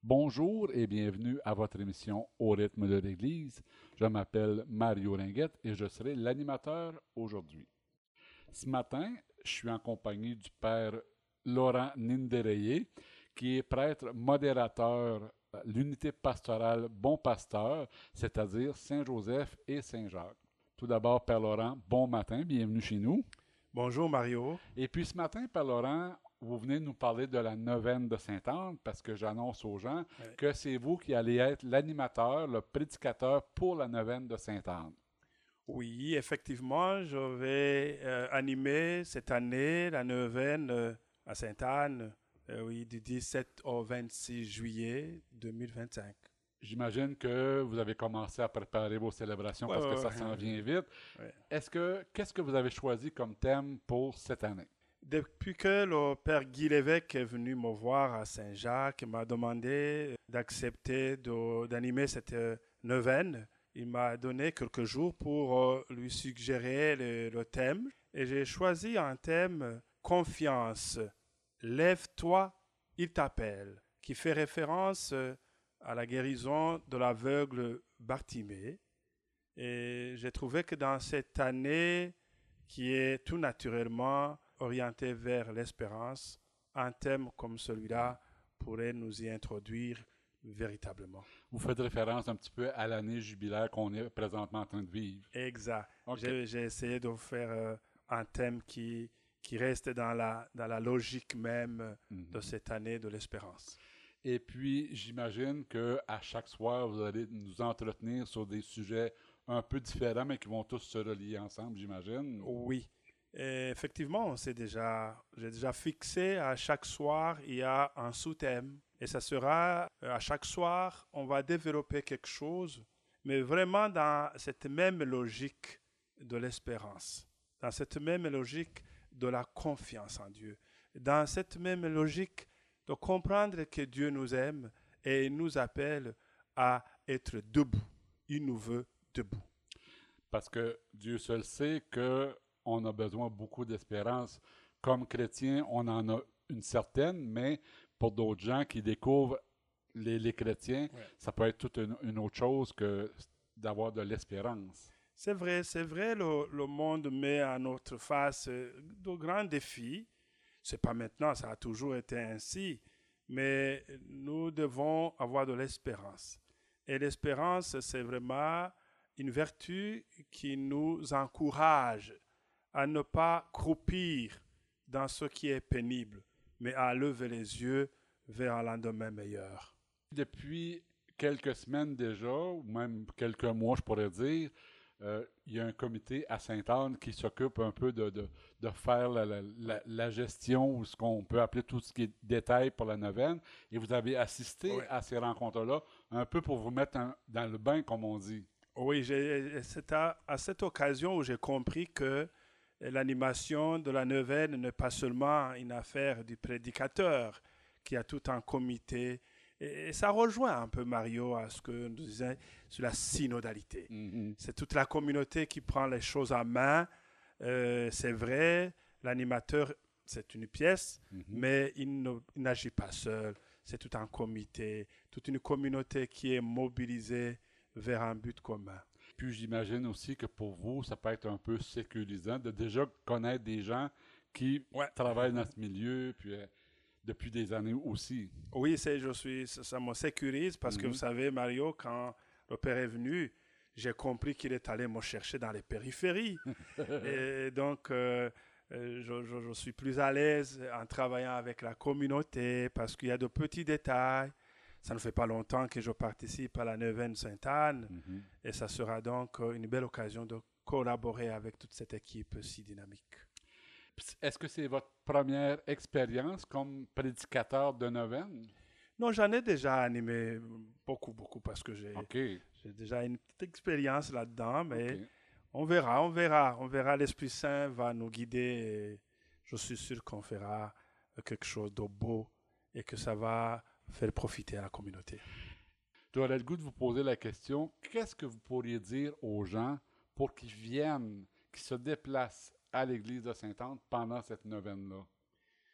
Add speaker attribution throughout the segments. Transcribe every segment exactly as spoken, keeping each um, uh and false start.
Speaker 1: Bonjour et bienvenue à votre émission Au rythme de l'Église. Je m'appelle Mario Ringuette et je serai l'animateur aujourd'hui. Ce matin, je suis en compagnie du Père Laurent Nindereye, qui est prêtre modérateur à l'unité pastorale Bon Pasteur, c'est-à-dire Saint-Joseph et Saint-Jacques. Tout d'abord, Père Laurent, bon matin, bienvenue chez nous.
Speaker 2: Bonjour Mario.
Speaker 1: Et puis ce matin, Père Laurent, vous venez nous parler de la neuvaine de Sainte-Anne parce que j'annonce aux gens
Speaker 2: Ouais.
Speaker 1: que c'est vous qui allez être l'animateur, le prédicateur pour la neuvaine de Sainte-Anne.
Speaker 2: Oui, effectivement, je vais euh, animer cette année la neuvaine euh, à Sainte-Anne, euh, oui, du dix-sept au vingt-six juillet deux mille vingt-cinq.
Speaker 1: J'imagine que vous avez commencé à préparer vos célébrations
Speaker 2: Ouais,
Speaker 1: parce que
Speaker 2: ouais,
Speaker 1: ça
Speaker 2: ouais,
Speaker 1: s'en vient vite.
Speaker 2: ouais.
Speaker 1: Est-ce que qu'est-ce que vous avez choisi comme thème pour cette année?
Speaker 2: Depuis que le Père Guy Lévesque est venu me voir à Saint-Jacques, il m'a demandé d'accepter de- d'animer cette euh, neuvaine. Il m'a donné quelques jours pour euh, lui suggérer le, le thème. Et j'ai choisi un thème euh, confiance. Lève-toi, il t'appelle, qui fait référence euh, à la guérison de l'aveugle Bartimée. Et j'ai trouvé que dans cette année qui est tout naturellement orientée vers l'espérance, un thème comme celui-là pourrait nous y introduire véritablement.
Speaker 1: Vous faites référence un petit peu à l'année jubilaire qu'on est présentement en train de vivre.
Speaker 2: Exact.
Speaker 1: OK.
Speaker 2: J'ai, j'ai essayé de faire euh, un thème qui, qui reste dans la, dans la logique même euh, de
Speaker 1: Mhm.
Speaker 2: cette année de l'espérance.
Speaker 1: Et puis, j'imagine que à chaque soir, vous allez nous entretenir sur des sujets un peu différents, mais qui vont tous se relier ensemble, j'imagine.
Speaker 2: Oui. Et effectivement, on s'est déjà, j'ai déjà fixé à chaque soir, il y a un sous-thème. Et ça sera, euh, à chaque soir, on va développer quelque chose, mais vraiment dans cette même logique de l'espérance, dans cette même logique de la confiance en Dieu, dans cette même logique de comprendre que Dieu nous aime et il nous appelle à être debout. Il nous veut debout.
Speaker 1: Parce que Dieu seul sait qu'on a besoin beaucoup d'espérance. Comme chrétiens, on en a une certaine, mais pour d'autres gens qui découvrent les, les chrétiens,
Speaker 2: Ouais.
Speaker 1: ça peut être toute une, une autre chose que d'avoir de l'espérance.
Speaker 2: C'est vrai, c'est vrai, le, le monde met à notre face euh, de grands défis. C'est pas maintenant, ça a toujours été ainsi, mais nous devons avoir de l'espérance. Et l'espérance, c'est vraiment une vertu qui nous encourage à ne pas croupir dans ce qui est pénible, mais à lever les yeux vers un lendemain meilleur.
Speaker 1: Depuis quelques semaines déjà, ou même quelques mois, je pourrais dire, euh, il y a un comité à Sainte-Anne qui s'occupe un peu de, de, de faire la, la, la,
Speaker 2: Ouais.
Speaker 1: la gestion ou ce qu'on peut appeler tout ce qui est détail pour la neuvaine. Et vous avez assisté
Speaker 2: Ouais.
Speaker 1: à ces rencontres-là un peu pour vous mettre un- dans le bain, comme on dit.
Speaker 2: Oui, j'ai- c'est à, à cette occasion où j'ai compris que l'animation de la neuvaine n'est pas seulement une affaire du prédicateur, qui a tout un comité. Et, et ça rejoint un peu, Mario, à ce que nous disons sur la synodalité.
Speaker 1: Mhm.
Speaker 2: C'est toute la communauté qui prend les choses en main. Euh, c'est vrai, l'animateur, c'est une pièce,
Speaker 1: Mhm.
Speaker 2: mais il ne- il n'agit pas seul. C'est tout un comité, toute une communauté qui est mobilisée vers un but commun.
Speaker 1: Puis j'imagine aussi que pour vous, ça peut être un peu sécurisant de déjà connaître des gens qui
Speaker 2: Ouais.
Speaker 1: travaillent dans ce milieu, puis euh, depuis des années aussi.
Speaker 2: Oui, c'est, je suis, ça ça me sécurise parce que vous
Speaker 1: Mhm.
Speaker 2: savez, Mario, quand le père est venu, j'ai compris qu'il est allé me chercher dans les périphéries. Et donc, euh, euh, je, je- je suis plus à l'aise en travaillant avec la communauté parce qu'il y a de petits détails. Ça ne fait pas longtemps que je participe à la neuvaine Sainte-Anne
Speaker 1: Mhm.
Speaker 2: et ça sera donc euh, une belle occasion de collaborer avec toute cette équipe si dynamique.
Speaker 1: Puis, est-ce que c'est votre première expérience comme prédicateur de neuvaine?
Speaker 2: Non, j'en ai déjà animé beaucoup, beaucoup parce que j'ai
Speaker 1: OK,
Speaker 2: j'ai déjà une petite expérience là-dedans,
Speaker 1: OK.
Speaker 2: mais on verra, on verra, on verra. L'Esprit Saint va nous guider et je suis sûr qu'on fera quelque chose de beau et que ça va faire profiter à la communauté.
Speaker 1: J'aurais le goût de vous poser la question, qu'est-ce que vous pourriez dire aux gens pour qu'ils viennent, qu'ils se déplacent à l'église de Sainte-Anne pendant cette neuvaine-là?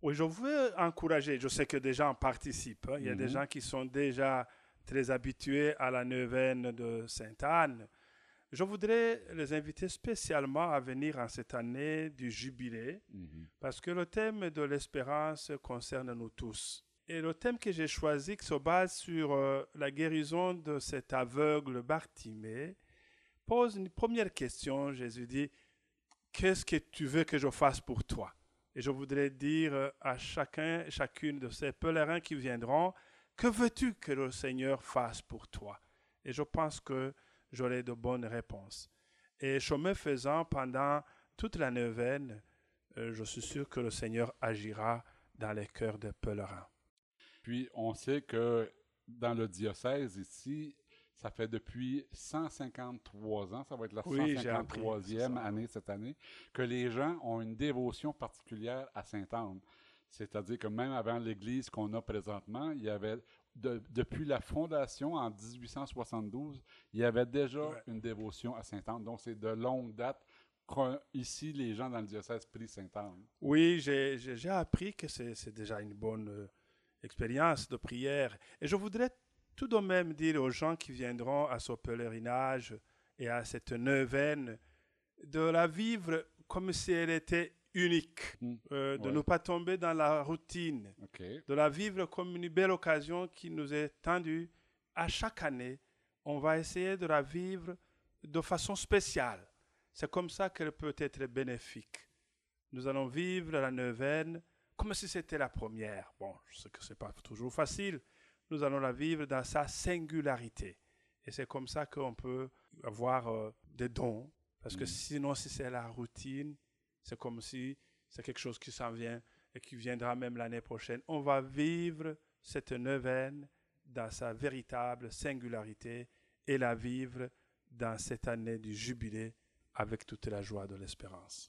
Speaker 2: Oui, je veux encourager, je sais que des gens participent, hein. Il y a des
Speaker 1: Mhm.
Speaker 2: gens qui sont déjà très habitués à la neuvaine de Sainte-Anne. Je voudrais les inviter spécialement à venir en cette année du jubilé,
Speaker 1: Mhm.
Speaker 2: parce que le thème de l'espérance concerne nous tous. Et le thème que j'ai choisi, qui se base sur euh, la guérison de cet aveugle Bartimée, pose une première question. Jésus dit, qu'est-ce que tu veux que je fasse pour toi? Et je voudrais dire euh, à chacun, chacune de ces pèlerins qui viendront, que veux-tu que le Seigneur fasse pour toi? Et je pense que j'aurai de bonnes réponses. Et chemin faisant, pendant toute la neuvaine, euh, je suis sûr que le Seigneur agira dans les cœurs des pèlerins.
Speaker 1: Puis, on sait que dans le diocèse ici, ça fait depuis cent cinquante-trois ans, ça va être la
Speaker 2: Oui, j'ai appris, c'est
Speaker 1: cent cinquante-troisième
Speaker 2: ça.
Speaker 1: année cette année, que les gens ont une dévotion particulière à Sainte-Anne. C'est-à-dire que même avant l'Église qu'on a présentement, il y avait, de- depuis la fondation en dix-huit cent soixante-douze, il y avait déjà
Speaker 2: Ouais.
Speaker 1: une dévotion à Sainte-Anne. Donc, c'est de longue date qu'ici, les gens dans le diocèse prient Sainte-Anne.
Speaker 2: Oui, j'ai j'ai- j'ai appris que c'est c'est déjà une bonne euh, expérience de prière. Et je voudrais tout de même dire aux gens qui viendront à ce pèlerinage et à cette neuvaine de la vivre comme si elle était unique,
Speaker 1: Hmm.
Speaker 2: euh, de
Speaker 1: Ouais.
Speaker 2: ne pas tomber dans la routine,
Speaker 1: OK.
Speaker 2: de la vivre comme une belle occasion qui nous est tendue. À chaque année, on va essayer de la vivre de façon spéciale. C'est comme ça qu'elle peut être bénéfique. Nous allons vivre la neuvaine comme si c'était la première. Bon, je sais que ce n'est pas toujours facile. Nous allons la vivre dans sa singularité. Et c'est comme ça qu'on peut avoir euh, des dons. Parce que
Speaker 1: Mm.
Speaker 2: sinon, si c'est la routine, c'est comme si c'est quelque chose qui s'en vient et qui viendra même l'année prochaine. On va vivre cette neuvaine dans sa véritable singularité et la vivre dans cette année du jubilé avec toute la joie de l'espérance.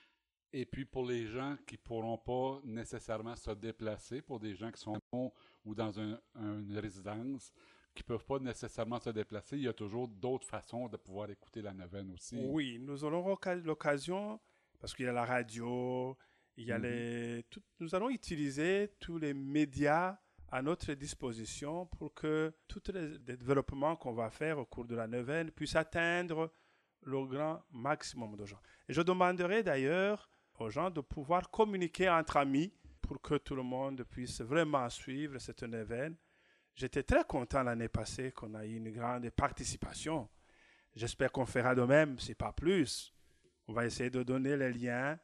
Speaker 1: Et puis pour les gens qui ne pourront pas nécessairement se déplacer, pour des gens qui sont ou dans un- une résidence, qui ne peuvent pas nécessairement se déplacer, il y a toujours d'autres façons de pouvoir écouter la neuvaine aussi.
Speaker 2: Oui, nous aurons oca- l'occasion, parce qu'il y a la radio, il y a
Speaker 1: Mhm.
Speaker 2: les, tout- nous allons utiliser tous les médias à notre disposition pour que tous les développements qu'on va faire au cours de la neuvaine puissent atteindre le grand maximum de gens. Et je demanderai d'ailleurs aux gens de pouvoir communiquer entre amis pour que tout le monde puisse vraiment suivre cette neuvaine. J'étais très content l'année passée qu'on a eu une grande participation. J'espère qu'on fera de même, si pas plus. On va essayer de donner les liens.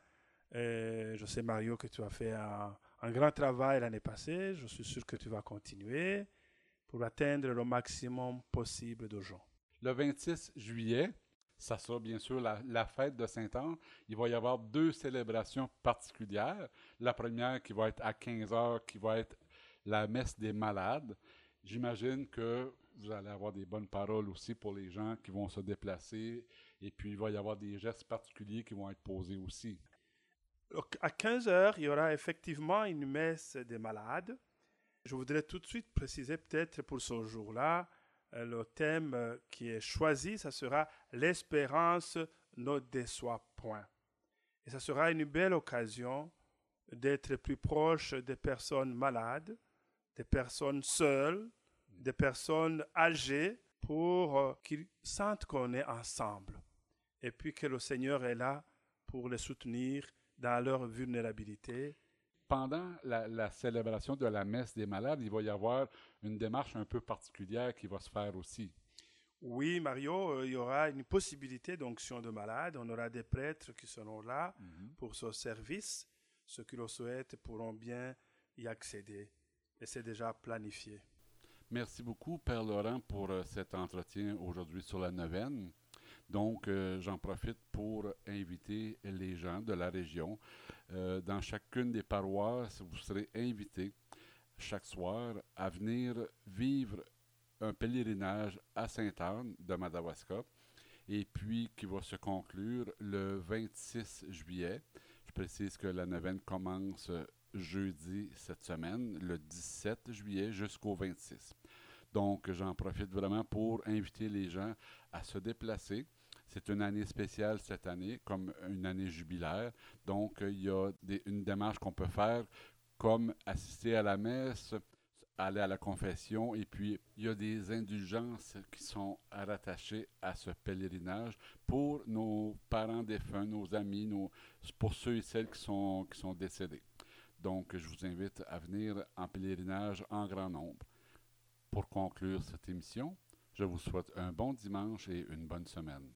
Speaker 2: Euh, je sais, Mario, que tu as fait un, un grand travail l'année passée. Je suis sûr que tu vas continuer pour atteindre le maximum possible de gens.
Speaker 1: Le vingt-six juillet, ça sera bien sûr la, la fête de Sainte-Anne. Il va y avoir deux célébrations particulières. La première qui va être à quinze heures, qui va être la messe des malades. J'imagine que vous allez avoir des bonnes paroles aussi pour les gens qui vont se déplacer. Et puis, il va y avoir des gestes particuliers qui vont être posés aussi.
Speaker 2: Donc, à quinze heures, il y aura effectivement une messe des malades. Je voudrais tout de suite préciser peut-être pour ce jour-là, euh, le thème euh, qui est choisi, ça sera « L'espérance ne déçoit point ». Et ça sera une belle occasion d'être plus proche des personnes malades, des personnes seules, des personnes âgées, pour euh, qu'ils sentent qu'on est ensemble. Et puis que le Seigneur est là pour les soutenir dans leur vulnérabilité.
Speaker 1: Pendant la, la célébration de la messe des malades, il va y avoir une démarche un peu particulière qui va se faire aussi.
Speaker 2: Oui, Mario, euh, il y aura une possibilité d'onction de malade. On aura des prêtres qui seront là
Speaker 1: Mhm.
Speaker 2: pour ce service. Ceux qui le souhaitent pourront bien y accéder. Et c'est déjà planifié.
Speaker 1: Merci beaucoup, Père Laurent, pour euh, cet entretien aujourd'hui sur la neuvaine. Donc, euh, j'en profite pour inviter les gens de la région. Euh, dans chacune des paroisses, vous serez invités chaque soir à venir vivre un pèlerinage à Sainte-Anne de Madawaska, et puis qui va se conclure le vingt-six juillet. Je précise que la neuvaine commence jeudi cette semaine, le dix-sept juillet jusqu'au vingt-six. Donc, j'en profite vraiment pour inviter les gens à se déplacer. C'est une année spéciale cette année, comme une année jubilaire. Donc, il y a des, une démarche qu'on peut faire comme assister à la messe, aller à la confession, et puis il y a des indulgences qui sont rattachées à ce pèlerinage pour nos parents défunts, nos amis, nos, pour ceux et celles qui sont, qui sont décédés. Donc, je vous invite à venir en pèlerinage en grand nombre. Pour conclure cette émission, je vous souhaite un bon dimanche et une bonne semaine.